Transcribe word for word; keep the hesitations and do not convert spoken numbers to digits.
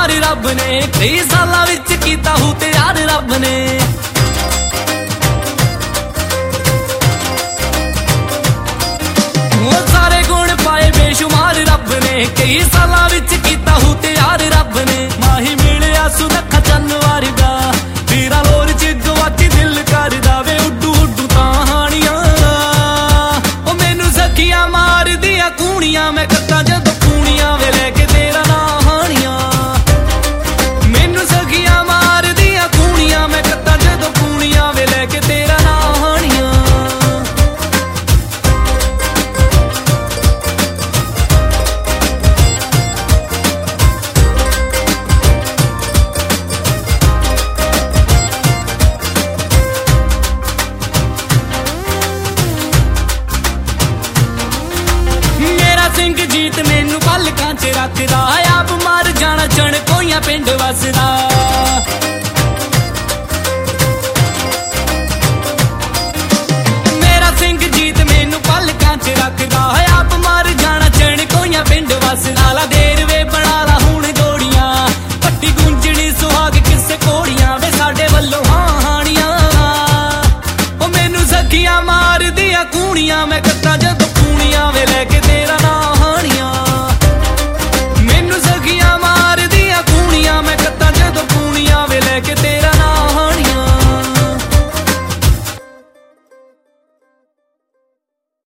बेशुमार रब ने कई सालां विच कीता हूं तैयार रब ने। सारे गुण पाए बेशुमार रब ने कई सालां विच कीता हूं तैयार रब ने। माही मिलिया सुनखा चन्न वर्गा तेरा लोर च गवाची दिल करदा वे उड्डू उड्डू ताहानियां। ओ मैनू सखियां मार दिया कूणियां मैं कत्ता जदों कूणियां वे लैके तेरा ना हानियां। मैनू सखियां मार दिया कूणियां मैं कत्ता जदों कूणियां वे लैके तेरा ना हानियां। सिंह जीत मैनू पलकां च रखदा आप मर जाना चण कोइयां पिंड वसदा। मेरा सिंह जीत मैनू पलकां च रखदा आप मर जाना चण कोइयां पिंड वसदा। ला देर वे बना ला हुण गोड़ियां पट्टी गुंजनी सुहाग किसे कोड़ियां वे साडे वल्लों हां हानियां। ओ मैनू सखियां मार दिया कूणियां मैं कत्ता